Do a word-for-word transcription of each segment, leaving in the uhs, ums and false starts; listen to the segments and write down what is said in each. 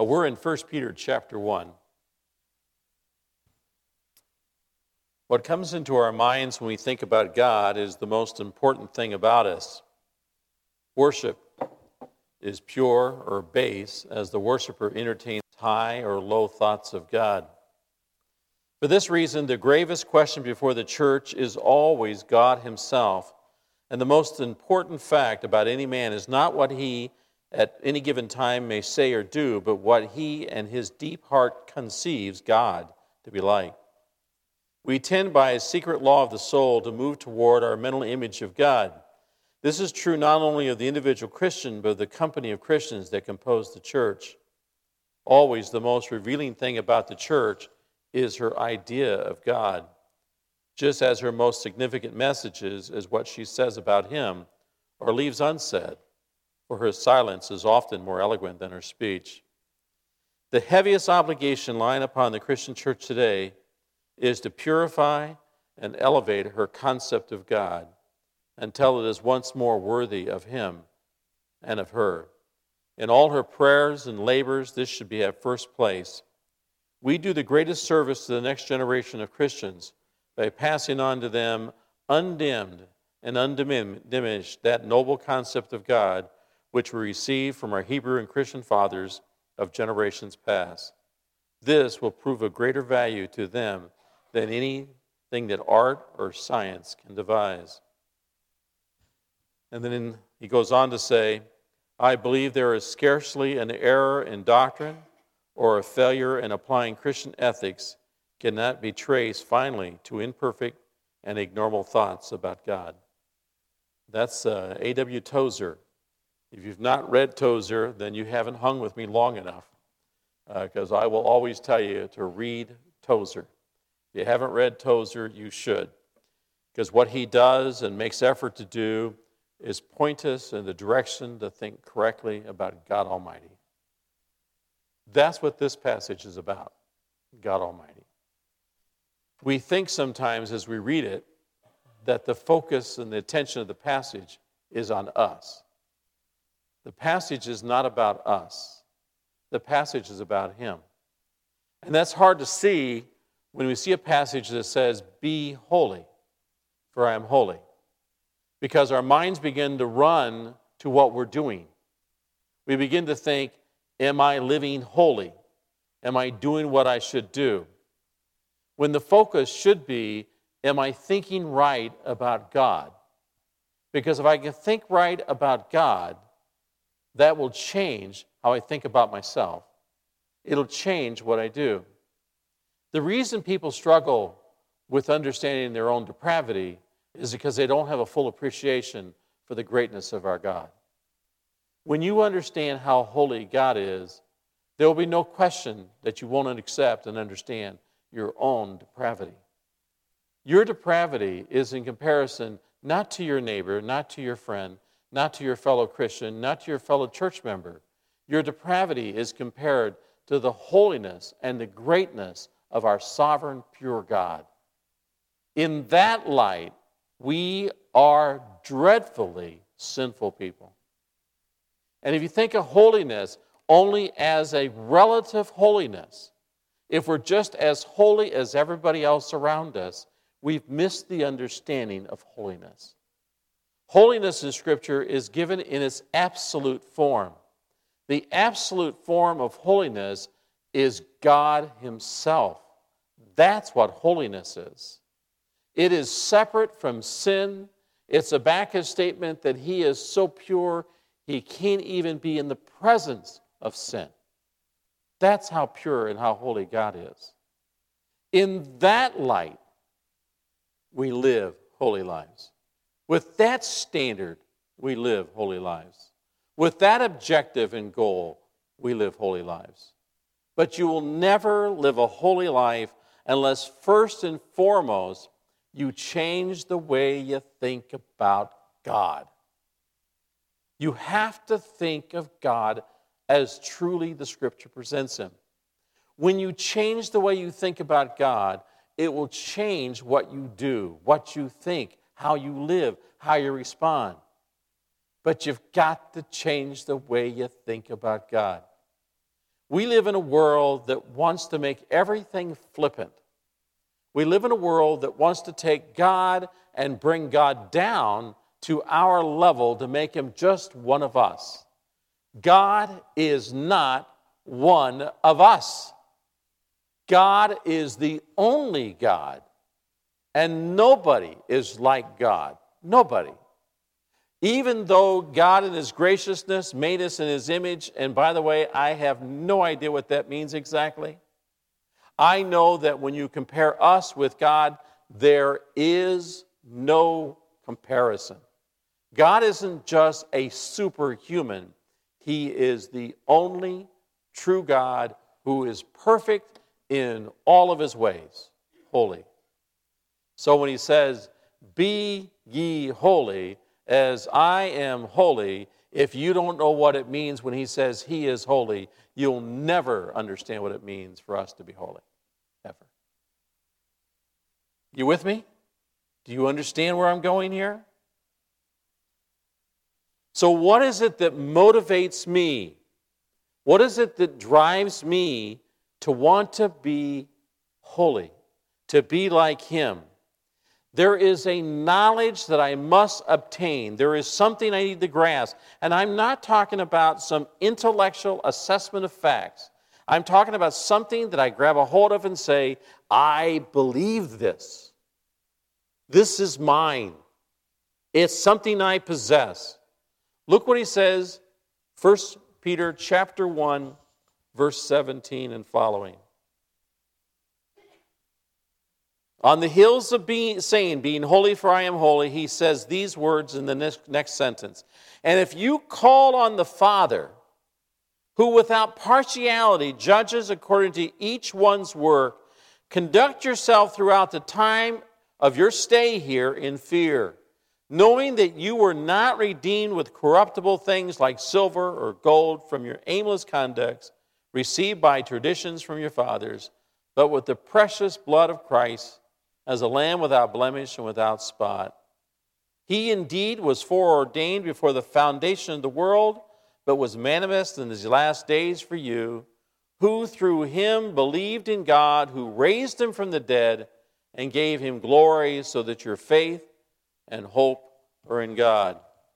Uh, we're in First Peter chapter one. What comes into our minds when we think about God is the most important thing about us. Worship is pure or base as the worshiper entertains high or low thoughts of God. For this reason, the gravest question before the church is always God himself. And the most important fact about any man is not what he at any given time may say or do, but what he and his deep heart conceives God to be like. We tend by a secret law of the soul to move toward our mental image of God. This is true not only of the individual Christian, but of the company of Christians that compose the church. Always the most revealing thing about the church is her idea of God, just as her most significant messages is what she says about him or leaves unsaid, for her silence is often more eloquent than her speech. The heaviest obligation lying upon the Christian church today is to purify and elevate her concept of God until it is once more worthy of him and of her. In all her prayers and labors, this should be at first place. We do the greatest service to the next generation of Christians by passing on to them undimmed and undiminished that noble concept of God which we received from our Hebrew and Christian fathers of generations past. This will prove of greater value to them than anything that art or science can devise. And then in, he goes on to say, I believe there is scarcely an error in doctrine or a failure in applying Christian ethics cannot be traced finally to imperfect and ignoble thoughts about God. That's uh, A W Tozer. If you've not read Tozer, then you haven't hung with me long enough, because uh, I will always tell you to read Tozer. If you haven't read Tozer, you should, because what he does and makes effort to do is point us in the direction to think correctly about God Almighty. That's what this passage is about, God Almighty. We think sometimes as we read it that the focus and the attention of the passage is on us. The passage is not about us. The passage is about him. And that's hard to see when we see a passage that says, be holy, for I am holy. Because our minds begin to run to what we're doing. We begin to think, am I living holy? Am I doing what I should do? When the focus should be, am I thinking right about God? Because if I can think right about God, that will change how I think about myself. It'll change what I do. The reason people struggle with understanding their own depravity is because they don't have a full appreciation for the greatness of our God. When you understand how holy God is, there will be no question that you won't accept and understand your own depravity. Your depravity is in comparison not to your neighbor, not to your friend, not to your fellow Christian, not to your fellow church member. Your depravity is compared to the holiness and the greatness of our sovereign, pure God. In that light, we are dreadfully sinful people. And if you think of holiness only as a relative holiness, if we're just as holy as everybody else around us, we've missed the understanding of holiness. Holiness in Scripture is given in its absolute form. The absolute form of holiness is God himself. That's what holiness is. It is separate from sin. It's a backward statement that he is so pure, he can't even be in the presence of sin. That's how pure and how holy God is. In that light, we live holy lives. With that standard, we live holy lives. With that objective and goal, we live holy lives. But you will never live a holy life unless first and foremost, you change the way you think about God. You have to think of God as truly the Scripture presents him. When you change the way you think about God, it will change what you do, what you think, how you live, how you respond. But you've got to change the way you think about God. We live in a world that wants to make everything flippant. We live in a world that wants to take God and bring God down to our level to make him just one of us. God is not one of us. God is the only God, and nobody is like God. Nobody. Even though God in his graciousness made us in his image, and by the way, I have no idea what that means exactly. I know that when you compare us with God, there is no comparison. God isn't just a superhuman. He is the only true God who is perfect in all of his ways, holy. So when he says, "Be ye holy, as I am holy," if you don't know what it means when he says he is holy, you'll never understand what it means for us to be holy, ever. You with me? Do you understand where I'm going here? So what is it that motivates me? What is it that drives me to want to be holy, to be like him? There is a knowledge that I must obtain. There is something I need to grasp. And I'm not talking about some intellectual assessment of facts. I'm talking about something that I grab a hold of and say, I believe this. This is mine. It's something I possess. Look what he says, First Peter chapter one, verse seventeen and following. On the hills of being, saying, being holy for I am holy, he says these words in the next, next sentence. And if you call on the Father, who without partiality judges according to each one's work, conduct yourself throughout the time of your stay here in fear, knowing that you were not redeemed with corruptible things like silver or gold from your aimless conducts received by traditions from your fathers, but with the precious blood of Christ, as a lamb without blemish and without spot. He indeed was foreordained before the foundation of the world, but was manifest in these last days for you, who through him believed in God, who raised him from the dead and gave him glory, so that your faith and hope are in God.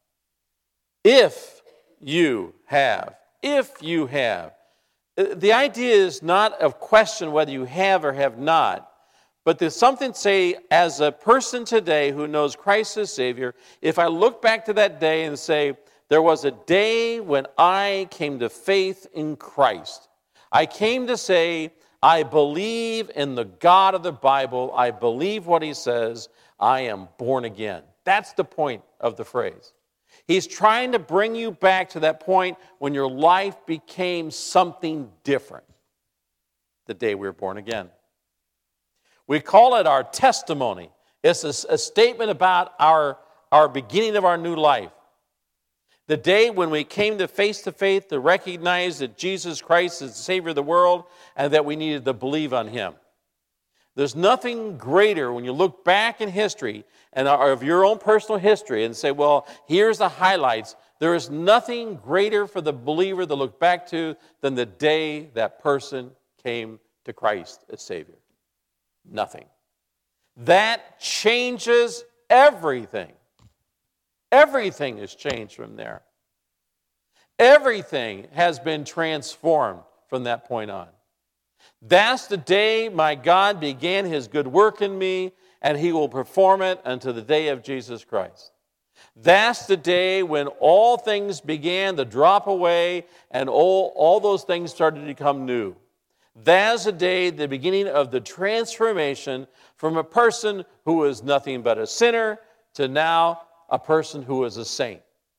If you have, if you have. The idea is not a question whether you have or have not, but there's something to say, as a person today who knows Christ as Savior, if I look back to that day and say, there was a day when I came to faith in Christ. I came to say, I believe in the God of the Bible. I believe what he says. I am born again. That's the point of the phrase. He's trying to bring you back to that point when your life became something different. The day we were born again. We call it our testimony. It's a, a statement about our, our beginning of our new life. The day when we came to face to faith to recognize that Jesus Christ is the Savior of the world and that we needed to believe on him. There's nothing greater when you look back in history and of your own personal history and say, well, here's the highlights. There is nothing greater for the believer to look back to than the day that person came to Christ as Savior. Nothing. That changes everything. Everything has changed from there. Everything has been transformed from that point on. That's the day my God began his good work in me, and he will perform it unto the day of Jesus Christ. That's the day when all things began to drop away and all, all those things started to become new. That's the day, the beginning of the transformation from a person who was nothing but a sinner to now a person who is a saint.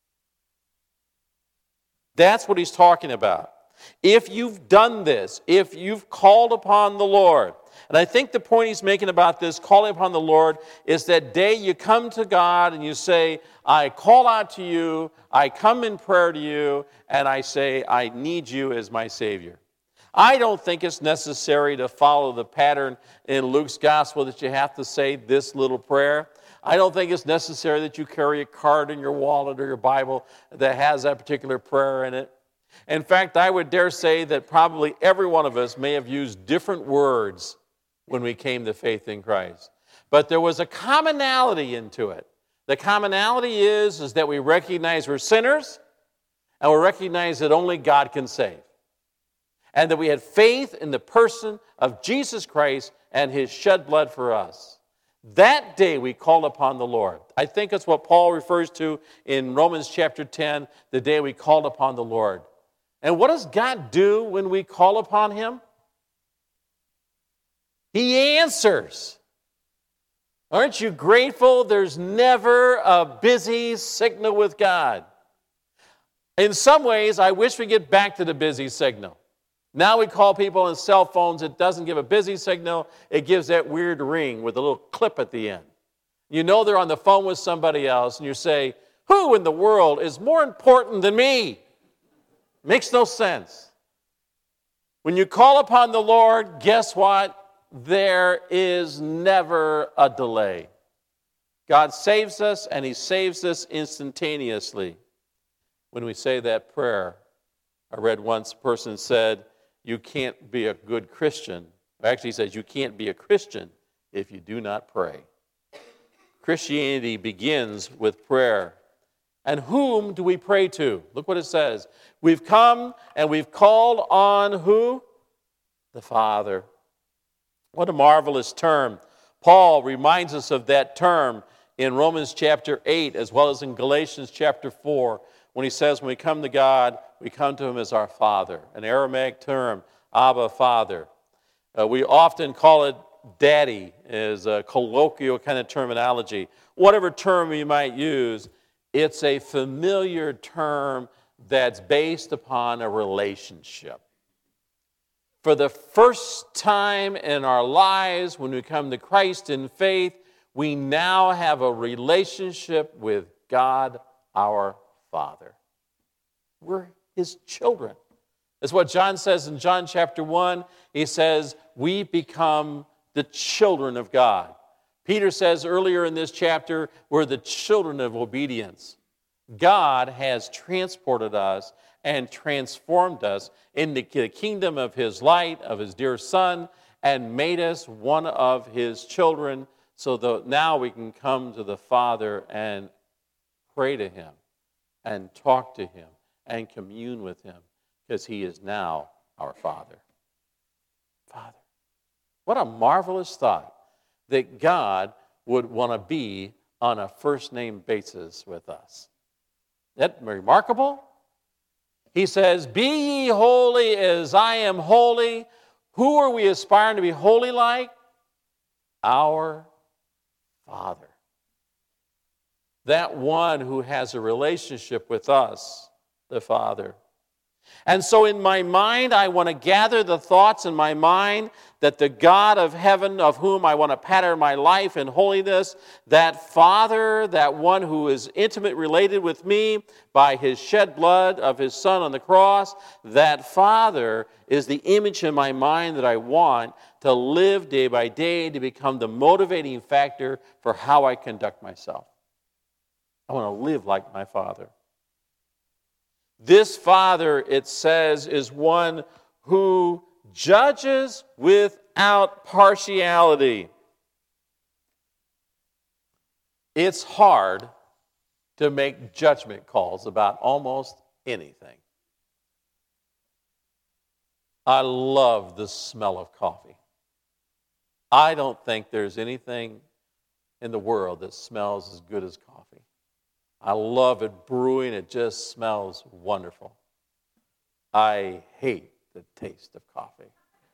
That's what he's talking about. If you've done this, if you've called upon the Lord, and I think the point he's making about this, calling upon the Lord, is that day you come to God and you say, I call out to you, I come in prayer to you, and I say, I need you as my Savior. I don't think it's necessary to follow the pattern in Luke's gospel that you have to say this little prayer. I don't think it's necessary that you carry a card in your wallet or your Bible that has that particular prayer in it. In fact, I would dare say that probably every one of us may have used different words when we came to faith in Christ. But there was a commonality into it. The commonality is, is that we recognize we're sinners, and we recognize that only God can save. And that we had faith in the person of Jesus Christ and his shed blood for us. That day we called upon the Lord. I think it's what Paul refers to in Romans chapter ten, the day we called upon the Lord. And what does God do when we call upon him? He answers. Aren't you grateful there's never a busy signal with God? In some ways, I wish we get back to the busy signal. Now we call people on cell phones. It doesn't give a busy signal. It gives that weird ring with a little clip at the end. You know they're on the phone with somebody else, and you say, who in the world is more important than me? Makes no sense. When you call upon the Lord, guess what? There is never a delay. God saves us, and he saves us instantaneously. When we say that prayer, I read once a person said, you can't be a good Christian. Actually, he says you can't be a Christian if you do not pray. Christianity begins with prayer. And whom do we pray to? Look what it says. We've come and we've called on who? The Father. What a marvelous term. Paul reminds us of that term in Romans chapter eight as well as in Galatians chapter four when he says when we come to God, we come to him as our Father, an Aramaic term, Abba, Father. Uh, we often call it daddy as a colloquial kind of terminology. Whatever term you might use, it's a familiar term that's based upon a relationship. For the first time in our lives, when we come to Christ in faith, we now have a relationship with God, our Father. We're his children. That's what John says in John chapter one. He says, we become the children of God. Peter says earlier in this chapter, we're the children of obedience. God has transported us and transformed us into the kingdom of his light, of his dear Son, and made us one of his children so that now we can come to the Father and pray to him and talk to him and commune with him because he is now our Father. Father. What a marvelous thought that God would want to be on a first-name basis with us. Isn't that remarkable? He says, be ye holy as I am holy. Who are we aspiring to be holy like? Our Father. That one who has a relationship with us, the Father. And so in my mind, I want to gather the thoughts in my mind that the God of heaven, of whom I want to pattern my life in holiness, that Father, that one who is intimate related with me by his shed blood of his Son on the cross, that Father is the image in my mind that I want to live day by day to become the motivating factor for how I conduct myself. I want to live like my Father. This Father, it says, is one who judges without partiality. It's hard to make judgment calls about almost anything. I love the smell of coffee. I don't think there's anything in the world that smells as good as coffee. I love it brewing. It just smells wonderful. I hate the taste of coffee.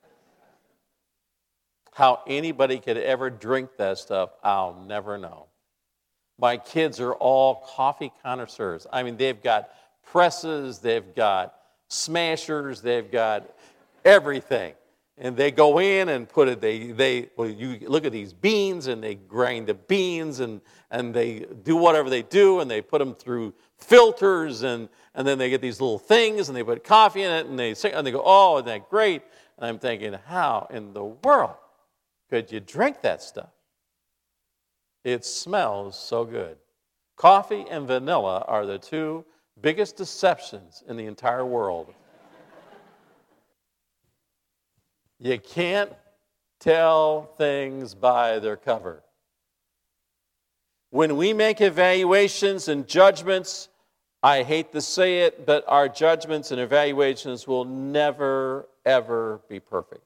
How anybody could ever drink that stuff, I'll never know. My kids are all coffee connoisseurs. I mean, they've got presses, they've got smashers, they've got everything. And they go in and put it, they, they well, you look at these beans, and they grind the beans, and, and they do whatever they do, and they put them through filters, and, and then they get these little things, and they put coffee in it, and they say, and they go, oh, isn't that great? And I'm thinking, how in the world could you drink that stuff? It smells so good. Coffee and vanilla are the two biggest deceptions in the entire world. You can't tell things by their cover. When we make evaluations and judgments, I hate to say it, but our judgments and evaluations will never, ever be perfect.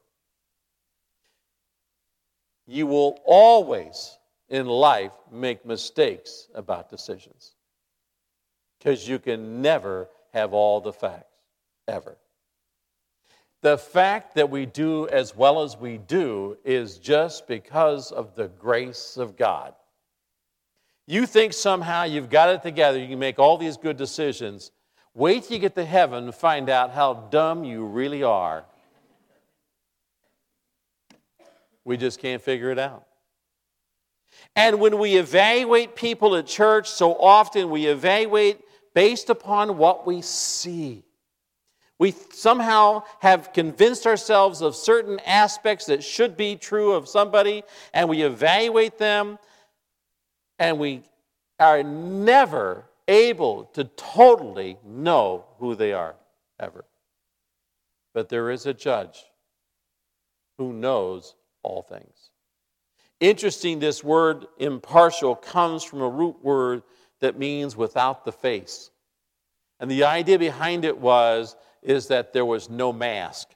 You will always, in life, make mistakes about decisions. Because you can never have all the facts, ever. The fact that we do as well as we do is just because of the grace of God. You think somehow you've got it together, you can make all these good decisions. Wait till you get to heaven and find out how dumb you really are. We just can't figure it out. And when we evaluate people at church, so often we evaluate based upon what we see. We somehow have convinced ourselves of certain aspects that should be true of somebody, and we evaluate them, and we are never able to totally know who they are, ever. But there is a judge who knows all things. Interesting, this word impartial comes from a root word that means without the face. And the idea behind it was, is that there was no mask.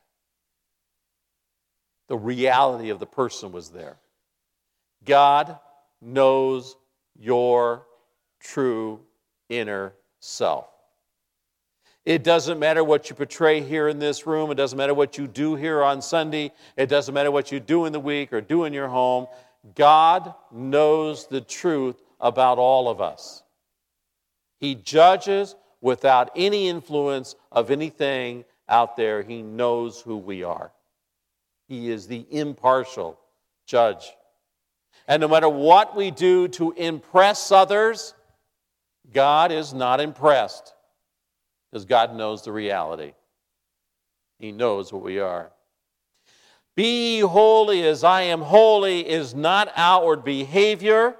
The reality of the person was there. God knows your true inner self. It doesn't matter what you portray here in this room. It doesn't matter what you do here on Sunday. It doesn't matter what you do in the week or do in your home. God knows the truth about all of us. He judges without any influence of anything out there. He knows who we are. He is the impartial judge. And no matter what we do to impress others, God is not impressed, because God knows the reality. He knows what we are. Be ye holy as I am holy is not outward behavior.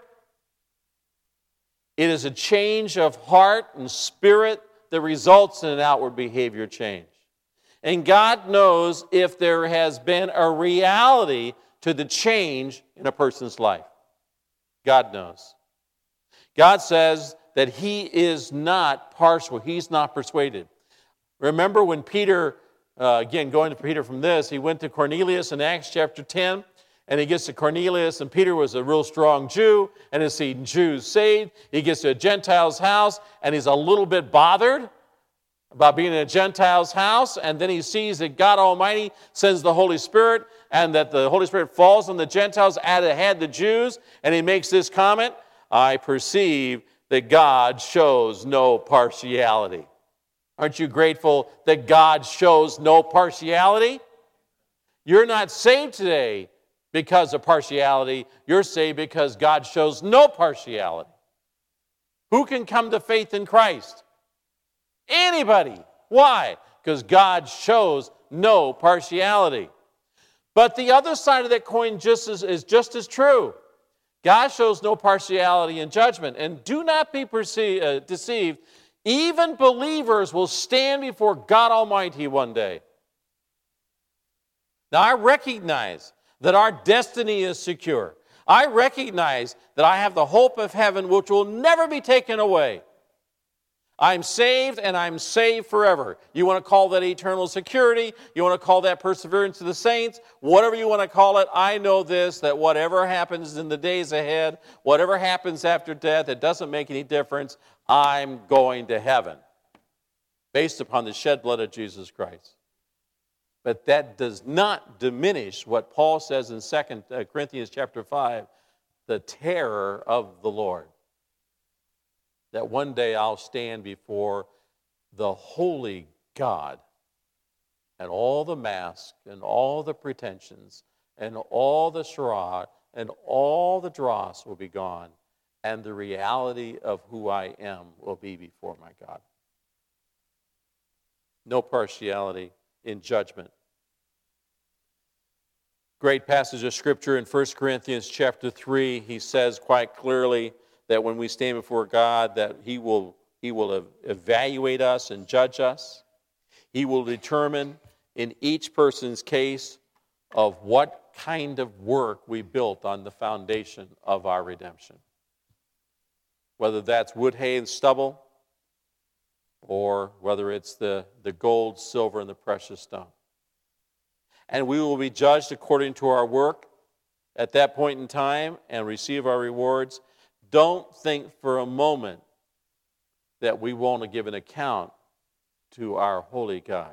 It is a change of heart and spirit that results in an outward behavior change. And God knows if there has been a reality to the change in a person's life. God knows. God says that He is not partial. He's not persuaded. Remember when Peter, uh, again, going to Peter from this, he went to Cornelius in Acts chapter ten, and he gets to Cornelius, and Peter was a real strong Jew, and has seen Jews saved. He gets to a Gentile's house, and he's a little bit bothered about being in a Gentile's house, and then he sees that God Almighty sends the Holy Spirit, and that the Holy Spirit falls on the Gentiles, ahead the Jews, and he makes this comment, I perceive that God shows no partiality. Aren't you grateful that God shows no partiality? You're not saved today because of partiality. You're saved because God shows no partiality. Who can come to faith in Christ? Anybody. Why? Because God shows no partiality. But the other side of that coin just is, is just as true. God shows no partiality in judgment. And do not be perceived, uh, deceived. Even believers will stand before God Almighty one day. Now, I recognize that our destiny is secure. I recognize that I have the hope of heaven which will never be taken away. I'm saved, and I'm saved forever. You want to call that eternal security, you want to call that perseverance of the saints, whatever you want to call it, I know this, that whatever happens in the days ahead, whatever happens after death, it doesn't make any difference. I'm going to heaven, based upon the shed blood of Jesus Christ. But that does not diminish what Paul says in Second Corinthians chapter five, the terror of the Lord. That one day I'll stand before the holy God, and all the masks and all the pretensions and all the charade and all the dross will be gone, and the reality of who I am will be before my God. No partiality in judgment. Great passage of Scripture in First Corinthians chapter three. He says quite clearly that when we stand before God, that He will He will ev- evaluate us and judge us. He will determine in each person's case of what kind of work we built on the foundation of our redemption. Whether that's wood, hay, and stubble, or whether it's the, the gold, silver, and the precious stone. And we will be judged according to our work at that point in time and receive our rewards. Don't think for a moment that we won't give an account to our holy God.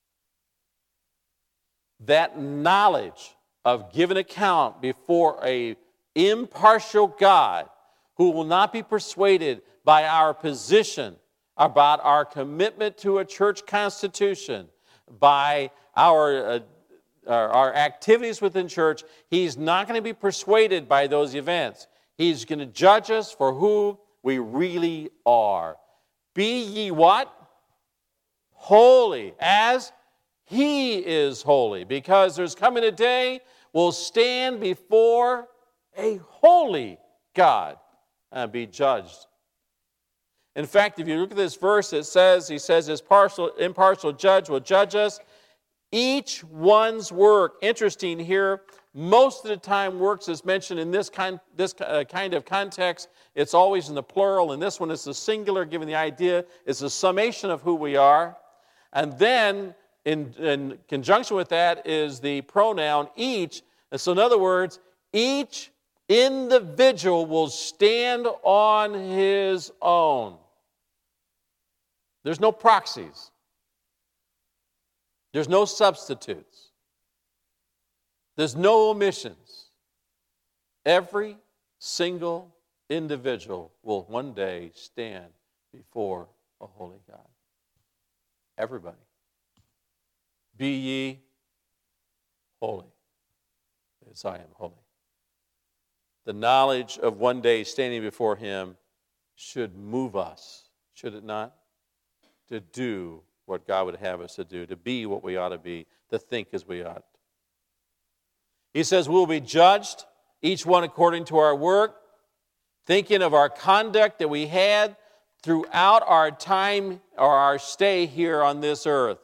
That knowledge of giving account before an impartial God who will not be persuaded by our position about our commitment to a church constitution, by our, uh, our, our activities within church, he's not going to be persuaded by those events. He's going to judge us for who we really are. Be ye what? Holy, as he is holy. Because there's coming a day we'll stand before a holy God and be judged. In fact, if you look at this verse, it says, he says, his partial, impartial judge will judge us. Each one's work. Interesting here, most of the time works is mentioned in this kind, this uh, kind of context. It's always in the plural, and this one is the singular, giving the idea it's a summation of who we are. And then, in, in conjunction with that, is the pronoun each. And so in other words, each individual will stand on his own. There's no proxies. There's no substitutes. There's no omissions. Every single individual will one day stand before a holy God. Everybody. Be ye holy, as I am holy. The knowledge of one day standing before him should move us, should it not? To do what God would have us to do, to be what we ought to be, to think as we ought. He says we'll be judged, each one according to our work, thinking of our conduct that we had throughout our time or our stay here on this earth.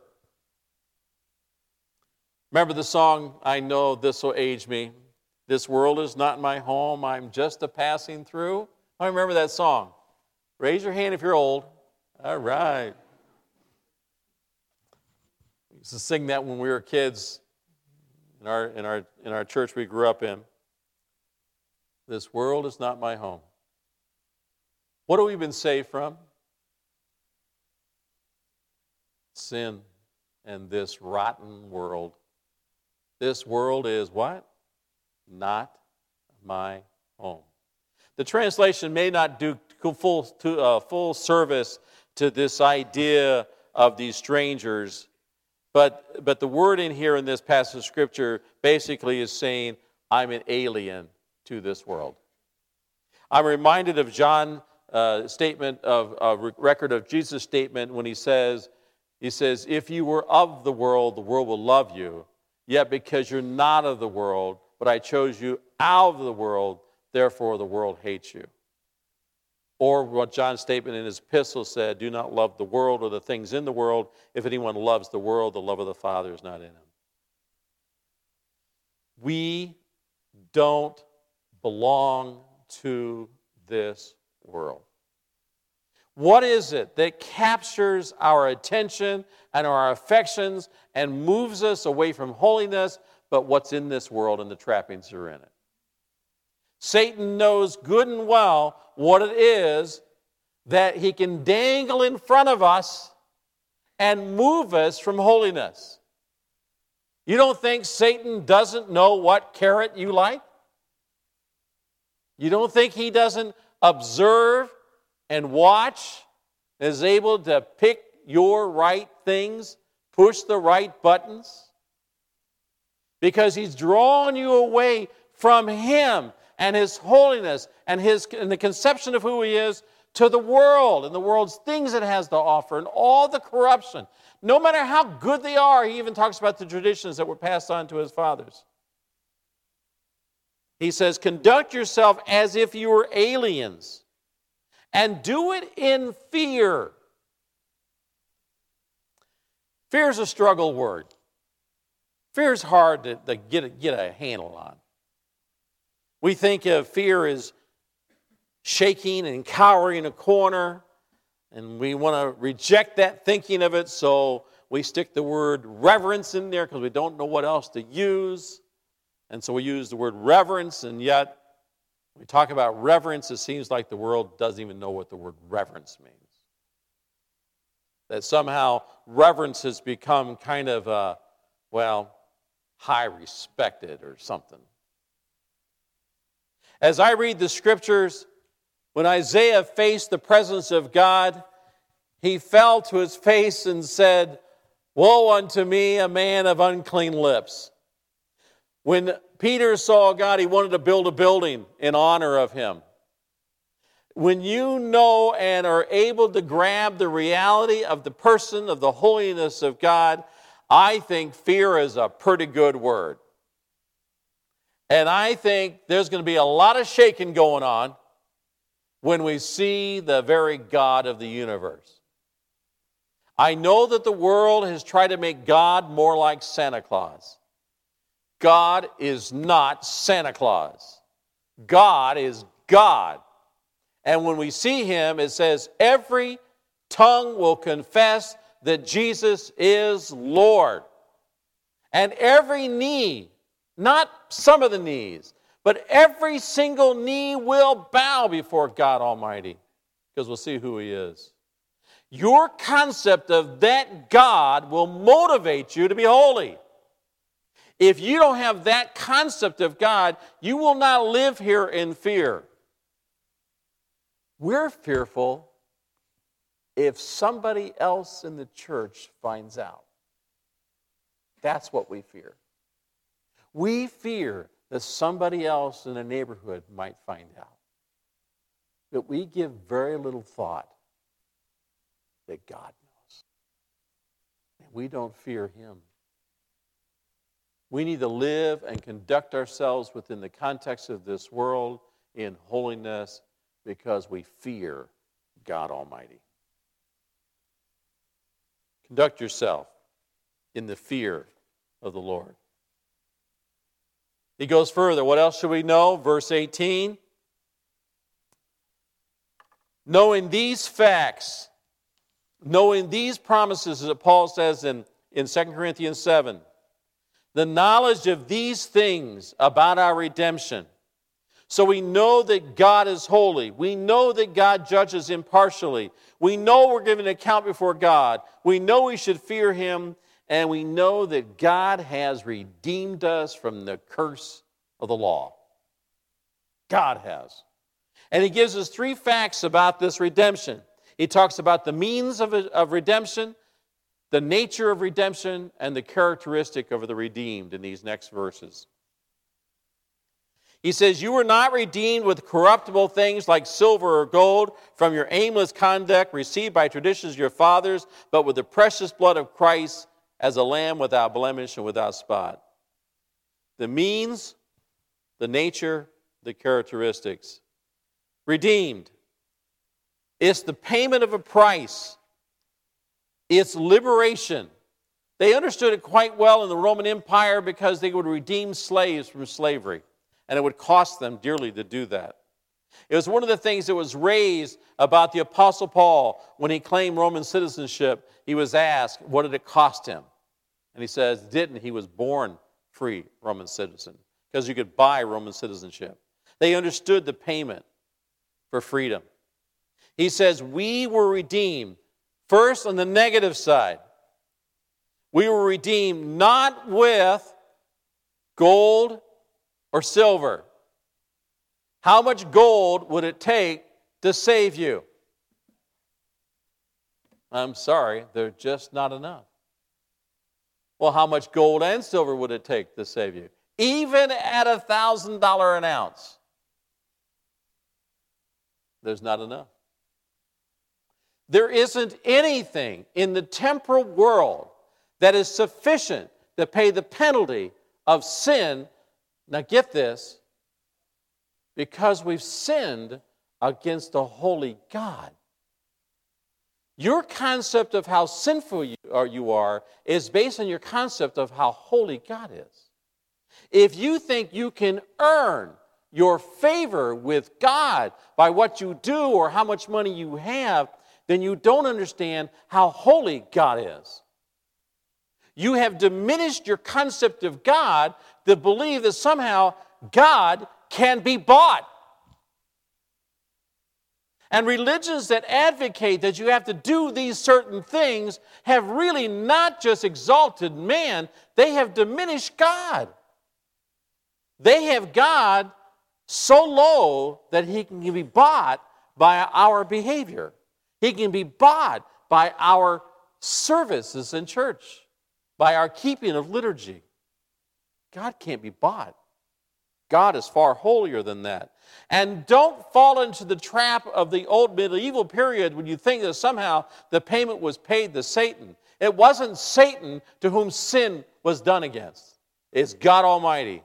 Remember the song, I know this will age me. This world is not my home, I'm just a passing through. I remember that song. Raise your hand if you're old. All right. We used to sing that when we were kids in our, in our, in our church we grew up in. This world is not my home. What have we been saved from? Sin and this rotten world. This world is what? Not my home. The translation may not do full, to, uh, full service to this idea of these strangers, but, but the word in here in this passage of Scripture basically is saying, I'm an alien to this world. I'm reminded of John's uh, statement, of uh, record of Jesus' statement when he says, he says, if you were of the world, the world will love you. Yet because you're not of the world, but I chose you out of the world, therefore the world hates you. Or what John's statement in his epistle said, do not love the world or the things in the world. If anyone loves the world, the love of the Father is not in him. We don't belong to this world. What is it that captures our attention and our affections and moves us away from holiness, but what's in this world and the trappings that are in it? Satan knows good and well what it is that he can dangle in front of us and move us from holiness. You don't think Satan doesn't know what carrot you like? You don't think he doesn't observe and watch, is able to pick your right things, push the right buttons? Because he's drawn you away from him and his holiness and, his, and the conception of who he is to the world and the world's things it has to offer and all the corruption. No matter how good they are, he even talks about the traditions that were passed on to his fathers. He says, conduct yourself as if you were aliens and do it in fear. Fear is a struggle word. Fear is hard to, to get, a, get a handle on. We think of fear as shaking and cowering in a corner, and we want to reject that thinking of it, so we stick the word reverence in there because we don't know what else to use. And so we use the word reverence, and yet when we talk about reverence, it seems like the world doesn't even know what the word reverence means. That somehow reverence has become kind of, uh, well, high respected or something. As I read the scriptures, when Isaiah faced the presence of God, he fell to his face and said, "Woe unto me, a man of unclean lips." When Peter saw God, he wanted to build a building in honor of him. When you know and are able to grab the reality of the person, of the holiness of God, I think fear is a pretty good word. And I think there's going to be a lot of shaking going on when we see the very God of the universe. I know that the world has tried to make God more like Santa Claus. God is not Santa Claus. God is God. And when we see him, it says, every tongue will confess that Jesus is Lord. And every knee, not some of the knees, but every single knee will bow before God Almighty, because we'll see who he is. Your concept of that God will motivate you to be holy. If you don't have that concept of God, you will not live here in fear. We're fearful if somebody else in the church finds out. That's what we fear. We fear that somebody else in the neighborhood might find out. But we give very little thought that God knows. And we don't fear him. We need to live and conduct ourselves within the context of this world in holiness because we fear God Almighty. Conduct yourself in the fear of the Lord. He goes further. What else should we know? Verse eighteen. Knowing these facts, knowing these promises, as Paul says in, in Second Corinthians seven, the knowledge of these things about our redemption. So we know that God is holy. We know that God judges impartially. We know we're giving an account before God. We know we should fear him. And we know that God has redeemed us from the curse of the law. God has. And he gives us three facts about this redemption. He talks about the means of, of redemption, the nature of redemption, and the characteristic of the redeemed in these next verses. He says, you were not redeemed with corruptible things like silver or gold from your aimless conduct received by traditions of your fathers, but with the precious blood of Christ as a lamb without blemish and without spot. The means, the nature, the characteristics. Redeemed. It's the payment of a price. It's liberation. They understood it quite well in the Roman Empire because they would redeem slaves from slavery. And it would cost them dearly to do that. It was one of the things that was raised about the Apostle Paul when he claimed Roman citizenship. He was asked, what did it cost him? And he says, didn't. He was born free Roman citizen because you could buy Roman citizenship. They understood the payment for freedom. He says, we were redeemed. First, on the negative side, we were redeemed not with gold or silver. How much gold would it take to save you? I'm sorry, there's just not enough. Well, how much gold and silver would it take to save you? Even at a thousand dollars an ounce, there's not enough. There isn't anything in the temporal world that is sufficient to pay the penalty of sin. Now get this, because we've sinned against a holy God. Your concept of how sinful you are, you are is based on your concept of how holy God is. If you think you can earn your favor with God by what you do or how much money you have, then you don't understand how holy God is. You have diminished your concept of God to believe that somehow God can be bought. And religions that advocate that you have to do these certain things have really not just exalted man, they have diminished God. They have God so low that he can be bought by our behavior. He can be bought by our services in church, by our keeping of liturgy. God can't be bought. God is far holier than that. And don't fall into the trap of the old medieval period when you think that somehow the payment was paid to Satan. It wasn't Satan to whom sin was done against. It's God Almighty.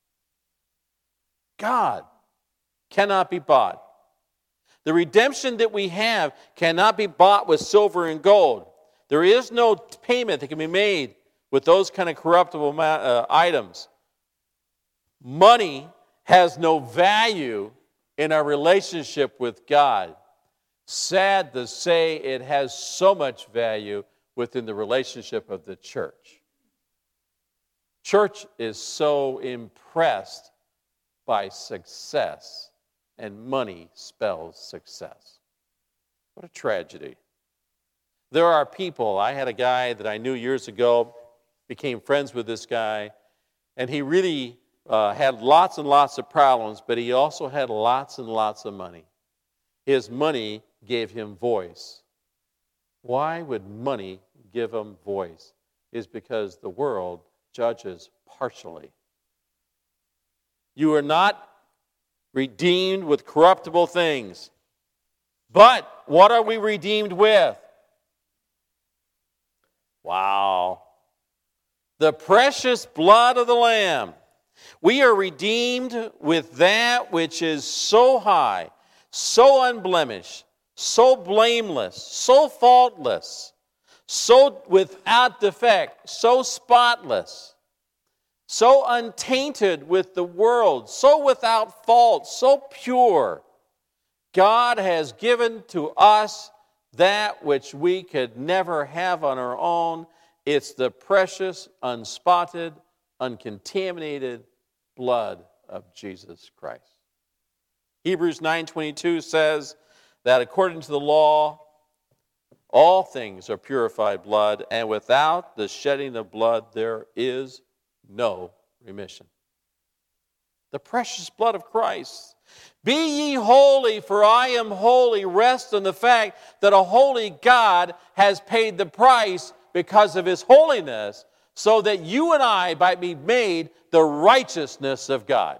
God cannot be bought. The redemption that we have cannot be bought with silver and gold. There is no payment that can be made with those kind of corruptible uh, items. Money has no value in our relationship with God. Sad to say, it has so much value within the relationship of the church. Church is so impressed by success, and money spells success. What a tragedy. There are people, I had a guy that I knew years ago, became friends with this guy, and he really uh, had lots and lots of problems, but he also had lots and lots of money. His money gave him voice. Why would money give him voice? Is because the world judges partially. You are not redeemed with corruptible things. But what are we redeemed with? Wow. The precious blood of the Lamb. We are redeemed with that which is so high, so unblemished, so blameless, so faultless, so without defect, so spotless, so untainted with the world, so without fault, so pure. God has given to us that which we could never have on our own. It's the precious, unspotted, uncontaminated blood of Jesus Christ. Hebrews nine twenty-two says that according to the law, all things are purified blood, and without the shedding of blood there is no remission. The precious blood of Christ. Be ye holy, for I am holy. Rest on the fact that a holy God has paid the price because of his holiness, so that you and I might be made the righteousness of God.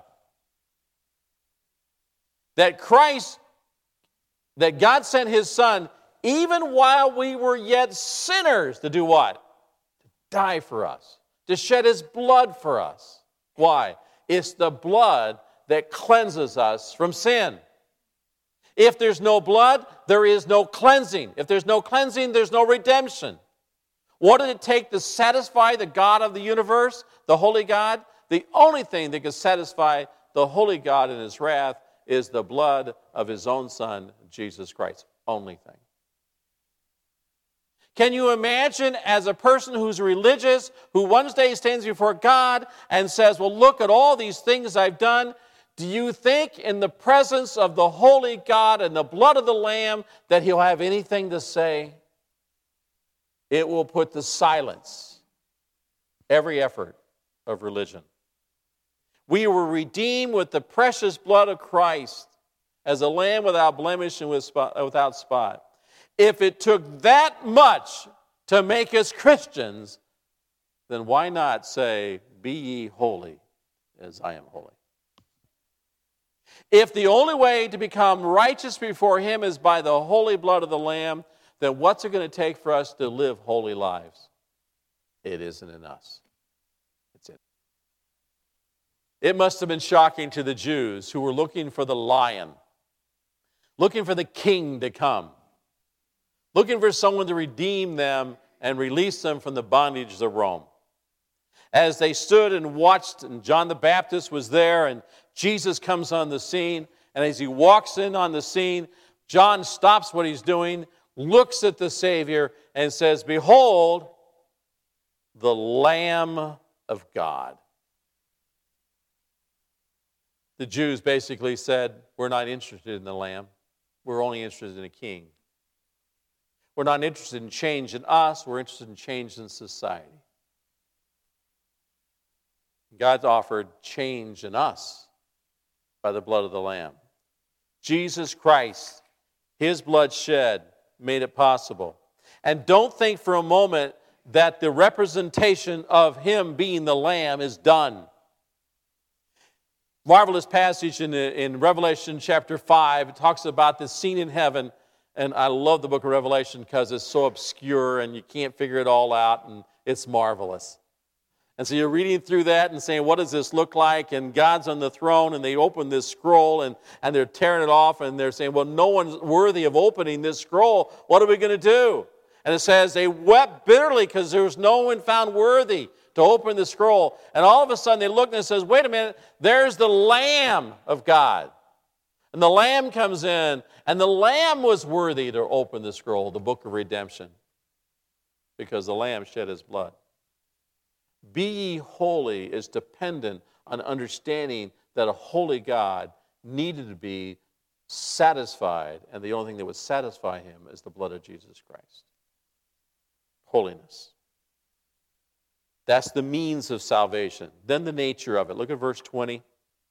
That Christ, that God sent his Son, even while we were yet sinners, to do what? To die for us. To shed his blood for us. Why? It's the blood that cleanses us from sin. If there's no blood, there is no cleansing. If there's no cleansing, there's no redemption. What did it take to satisfy the God of the universe, the holy God? The only thing that can satisfy the holy God in his wrath is the blood of his own Son, Jesus Christ. Only thing. Can you imagine, as a person who's religious, who one day stands before God and says, well, look at all these things I've done. Do you think in the presence of the holy God and the blood of the Lamb that he'll have anything to say? It will put to silence every effort of religion. We were redeemed with the precious blood of Christ as a lamb without blemish and without spot. If it took that much to make us Christians, then why not say, be ye holy as I am holy? If the only way to become righteous before him is by the holy blood of the Lamb, then what's it going to take for us to live holy lives? It isn't in us. It's in. It must have been shocking to the Jews who were looking for the lion, looking for the king to come, looking for someone to redeem them and release them from the bondage of Rome. As they stood and watched, and John the Baptist was there, and Jesus comes on the scene, and as he walks in on the scene, John stops what he's doing, looks at the Savior, and says, "Behold, the Lamb of God." The Jews basically said, we're not interested in the Lamb. We're only interested in a king. We're not interested in change in us. We're interested in change in society. God's offered change in us by the blood of the Lamb. Jesus Christ, his blood shed, made it possible. And don't think for a moment that the representation of him being the Lamb is done. Marvelous passage in, in Revelation chapter five. It talks about this scene in heaven. And I love the book of Revelation because it's so obscure and you can't figure it all out, and it's marvelous. And so you're reading through that and saying, what does this look like? And God's on the throne, and they open this scroll, and, and they're tearing it off, and they're saying, well, no one's worthy of opening this scroll. What are we going to do? And it says they wept bitterly because there was no one found worthy to open the scroll. And all of a sudden they look and it says, wait a minute, there's the Lamb of God. And the Lamb comes in, and the Lamb was worthy to open the scroll, the book of redemption, because the Lamb shed his blood. Be ye holy is dependent on understanding that a holy God needed to be satisfied, and the only thing that would satisfy him is the blood of Jesus Christ. Holiness. That's the means of salvation. Then the nature of it. Look at verse twenty.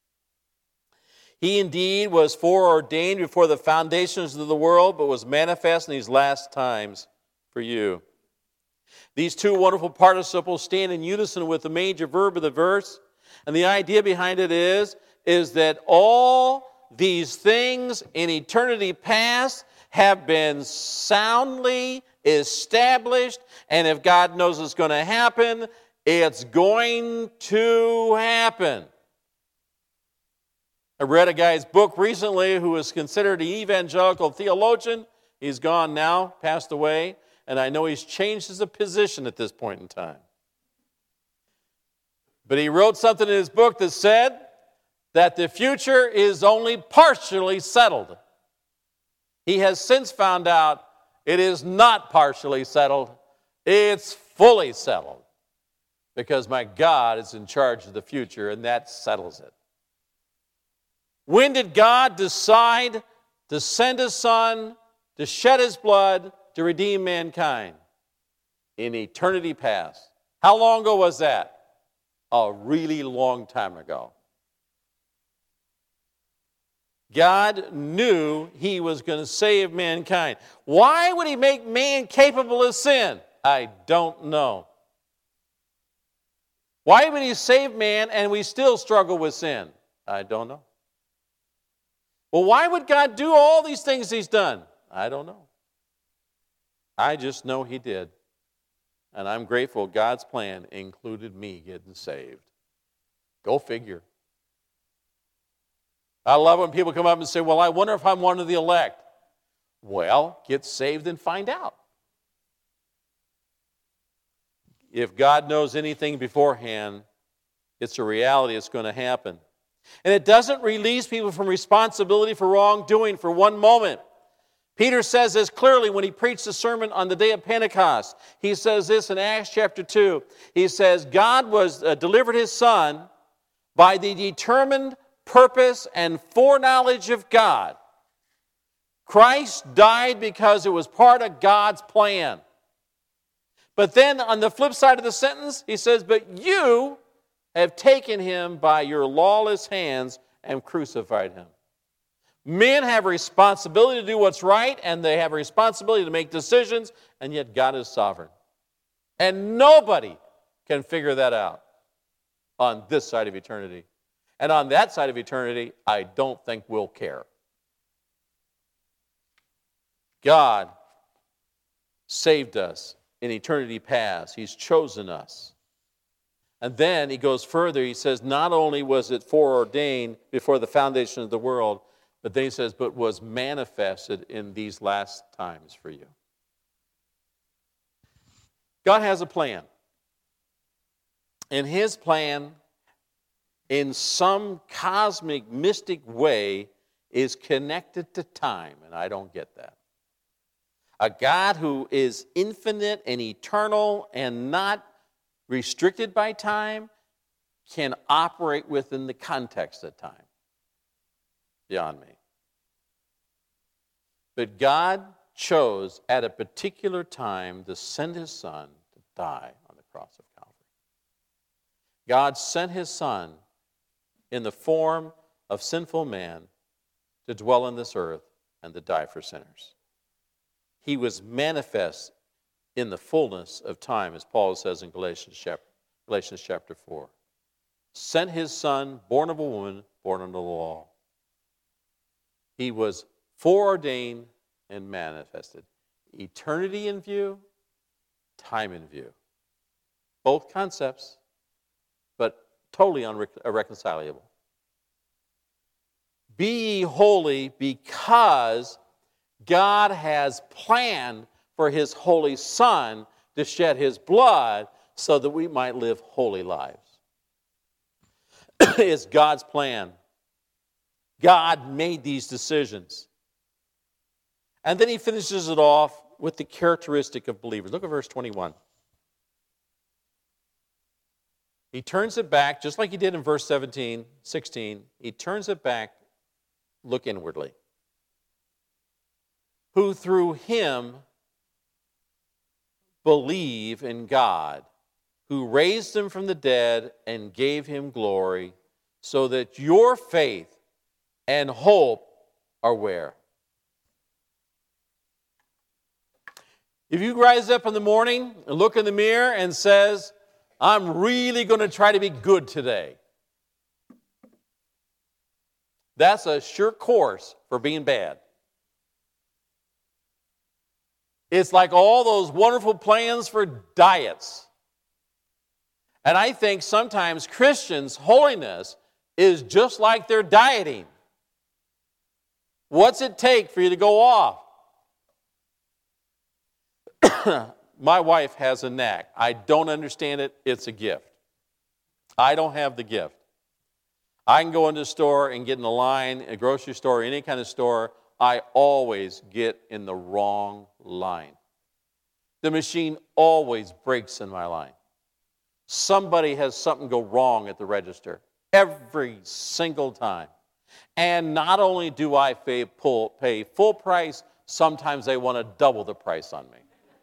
He indeed was foreordained before the foundations of the world, but was manifest in these last times for you. These two wonderful participles stand in unison with the major verb of the verse. And the idea behind it is, is that all these things in eternity past have been soundly established. And if God knows it's going to happen, it's going to happen. I read a guy's book recently who was considered an evangelical theologian. He's gone now, passed away. And I know he's changed his position at this point in time. But he wrote something in his book that said that the future is only partially settled. He has since found out it is not partially settled. It's fully settled. Because my God is in charge of the future, and that settles it. When did God decide to send his Son, to shed his blood, to redeem mankind? In eternity past. How long ago was that? A really long time ago. God knew he was going to save mankind. Why would he make man capable of sin? I don't know. Why would he save man and we still struggle with sin? I don't know. Well, why would God do all these things he's done? I don't know. I just know he did. And I'm grateful God's plan included me getting saved. Go figure. I love when people come up and say, well, I wonder if I'm one of the elect. Well, get saved and find out. If God knows anything beforehand, it's a reality, it's going to happen. And it doesn't release people from responsibility for wrongdoing for one moment. Peter says this clearly when he preached the sermon on the day of Pentecost. He says this in Acts chapter two. He says, God was uh, delivered his Son by the determined purpose and foreknowledge of God. Christ died because it was part of God's plan. But then on the flip side of the sentence, he says, but you have taken him by your lawless hands and crucified him. Men have a responsibility to do what's right, and they have a responsibility to make decisions, and yet God is sovereign. And nobody can figure that out on this side of eternity. And on that side of eternity, I don't think we'll care. God saved us in eternity past. He's chosen us. And then he goes further. He says, not only was it foreordained before the foundation of the world, But then he says, but was manifested in these last times for you. God has a plan. And his plan, in some cosmic, mystic way, is connected to time, and I don't get that. A God who is infinite and eternal and not restricted by time can operate within the context of time. Beyond me. But God chose at a particular time to send his Son to die on the cross of Calvary. God sent his Son in the form of sinful man to dwell on this earth and to die for sinners. He was manifest in the fullness of time, as Paul says in Galatians chapter, Galatians chapter four. Sent his Son, born of a woman, born under the law. He was foreordained and manifested. Eternity in view, time in view. Both concepts, but totally irreconcilable. Be ye holy because God has planned for his holy Son to shed his blood so that we might live holy lives. It's God's plan. God made these decisions. And then he finishes it off with the characteristic of believers. Look at verse twenty-one. He turns it back, just like he did in verse seventeen, sixteen. He turns it back, look inwardly. Who through him believe in God, who raised him from the dead and gave him glory, so that your faith and hope are where? If you rise up in the morning and look in the mirror and says, I'm really going to try to be good today, that's a sure course for being bad. It's like all those wonderful plans for diets. And I think sometimes Christians' holiness is just like their dieting. What's it take for you to go off? My wife has a knack. I don't understand it. It's a gift. I don't have the gift. I can go into a store and get in a line, a grocery store, any kind of store. I always get in the wrong line. The machine always breaks in my line. Somebody has something go wrong at the register every single time. And not only do I pay full, pay full price, sometimes they want to double the price on me.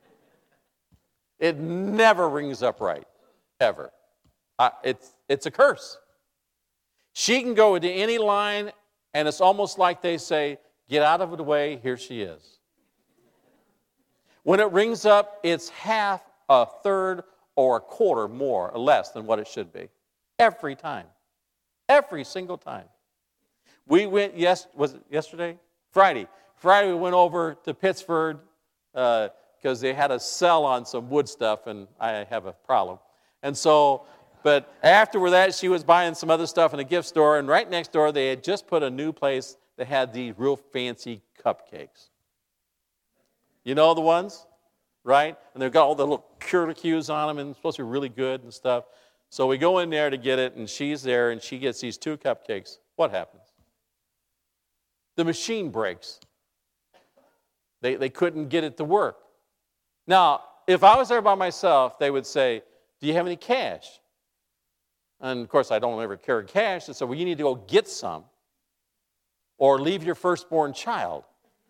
It never rings up right, ever. Uh, it's, it's a curse. She can go into any line, and it's almost like they say, get out of the way, here she is. When it rings up, it's half, a third, or a quarter more or less than what it should be. Every time. Every single time. We went, yes, was it yesterday? Friday. Friday we went over to Pittsford because uh, they had a sell on some wood stuff, and I have a problem. And so, but after that, she was buying some other stuff in a gift store, and right next door they had just put a new place that had these real fancy cupcakes. You know the ones, right? And they've got all the little curlicues on them, and it's supposed to be really good and stuff. So we go in there to get it, and she's there, and she gets these two cupcakes. What happens? The machine breaks. They, they couldn't get it to work. Now, if I was there by myself, they would say, do you have any cash? And, of course, I don't ever carry cash. They said, well, you need to go get some or leave your firstborn child.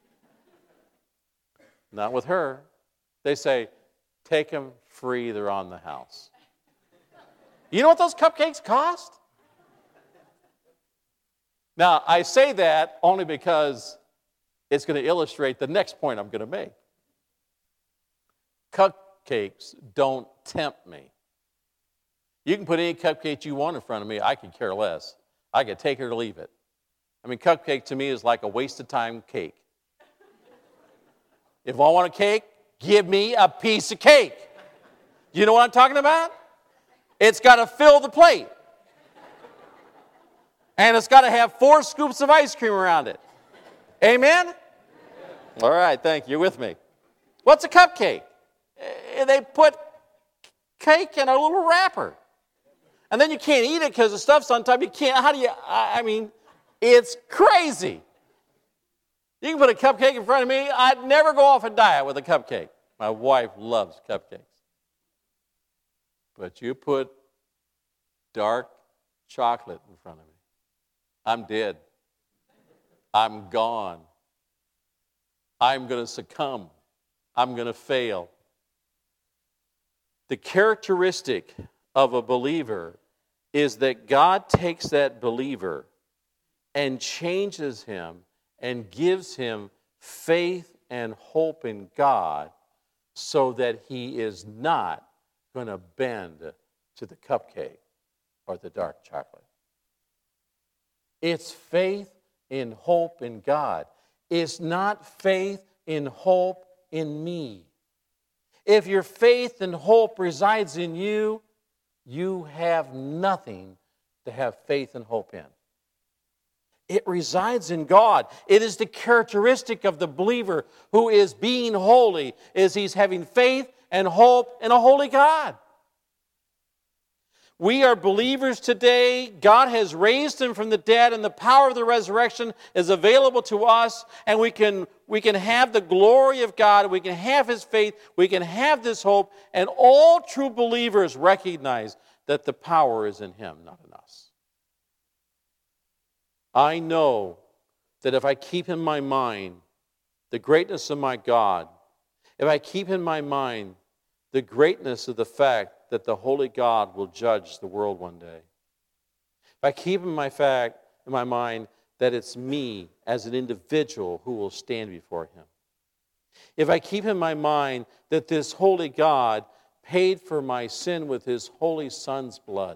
Not with her. They say, take them free. They're on the house. You know what those cupcakes cost? Now, I say that only because it's going to illustrate the next point I'm going to make. Cupcakes don't tempt me. You can put any cupcake you want in front of me. I could care less. I could take it or leave it. I mean, cupcake to me is like a waste of time cake. If I want a cake, give me a piece of cake. You know what I'm talking about? It's got to fill the plate. And it's got to have four scoops of ice cream around it. Amen? All right, thank you. You're with me. What's a cupcake? Eh, They put cake in a little wrapper. And then you can't eat it because the stuff's on top. You can't, how do you, I I mean, it's crazy. You can put a cupcake in front of me. I'd never go off a diet with a cupcake. My wife loves cupcakes. But you put dark chocolate in front of me, I'm dead. I'm gone. I'm going to succumb. I'm going to fail. The characteristic of a believer is that God takes that believer and changes him and gives him faith and hope in God so that he is not going to bend to the cupcake or the dark chocolate. It's faith in hope in God. It's not faith in hope in me. If your faith and hope resides in you, you have nothing to have faith and hope in. It resides in God. It is the characteristic of the believer who is being holy, is he's having faith and hope in a holy God. We are believers today. God has raised him from the dead, and the power of the resurrection is available to us, and we can, we can have the glory of God, we can have his faith, we can have this hope, and all true believers recognize that the power is in him, not in us. I know that if I keep in my mind the greatness of my God, if I keep in my mind the greatness of the fact that the holy God will judge the world one day, if I keep in my fact in my mind that it's me as an individual who will stand before him, if I keep in my mind that this holy God paid for my sin with his holy Son's blood,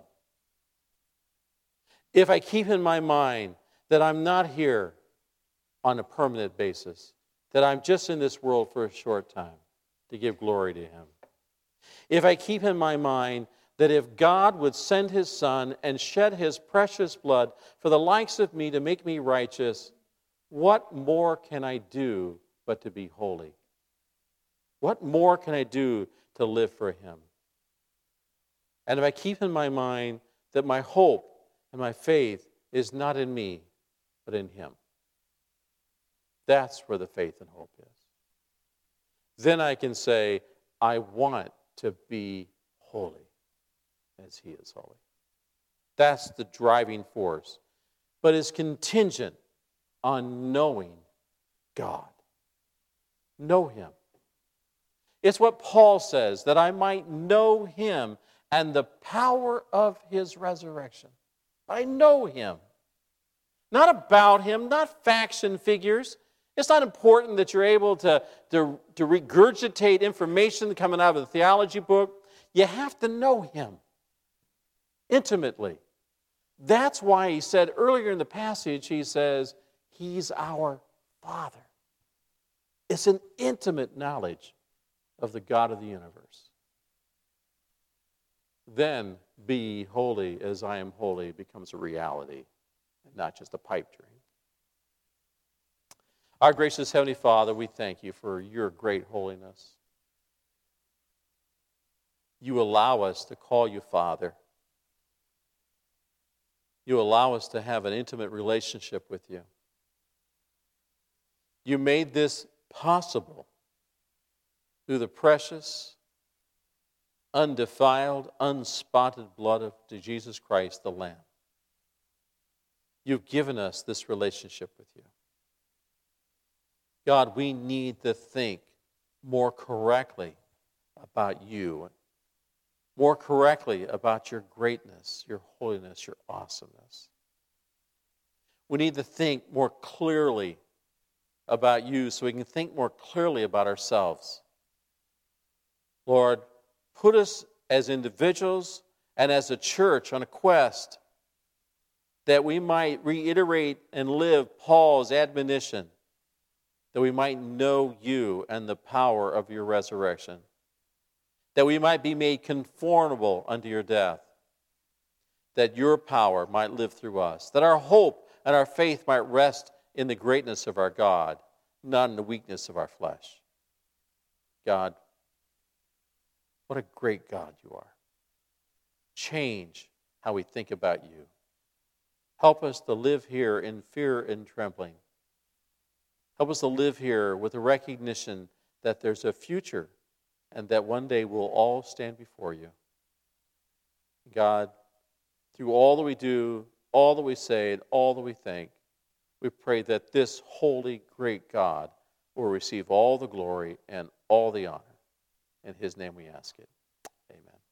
if I keep in my mind that I'm not here on a permanent basis, that I'm just in this world for a short time to give glory to him, if I keep in my mind that if God would send his Son and shed his precious blood for the likes of me to make me righteous, what more can I do but to be holy? What more can I do to live for him? And if I keep in my mind that my hope and my faith is not in me, but in him, that's where the faith and hope is. Then I can say, I want to be holy as he is holy. That's the driving force. But it's contingent on knowing God. Know him. It's what Paul says, that I might know him and the power of his resurrection. I know him. Not about him, not faction figures. It's not important that you're able to, to, to regurgitate information coming out of the theology book. You have to know him intimately. That's why he said earlier in the passage, he says, he's our Father. It's an intimate knowledge of the God of the universe. Then be holy as I am holy becomes a reality, and not just a pipe dream. Our gracious Heavenly Father, we thank you for your great holiness. You allow us to call you Father. You allow us to have an intimate relationship with you. You made this possible through the precious, undefiled, unspotted blood of Jesus Christ, the Lamb. You've given us this relationship with you. God, we need to think more correctly about you, more correctly about your greatness, your holiness, your awesomeness. We need to think more clearly about you so we can think more clearly about ourselves. Lord, put us as individuals and as a church on a quest that we might reiterate and live Paul's admonition, that we might know you and the power of your resurrection, that we might be made conformable unto your death, that your power might live through us, that our hope and our faith might rest in the greatness of our God, not in the weakness of our flesh. God, what a great God you are. Change how we think about you. Help us to live here in fear and trembling. Help us to live here with a recognition that there's a future and that one day we'll all stand before you. God, through all that we do, all that we say, and all that we think, we pray that this holy, great God will receive all the glory and all the honor. In his name we ask it.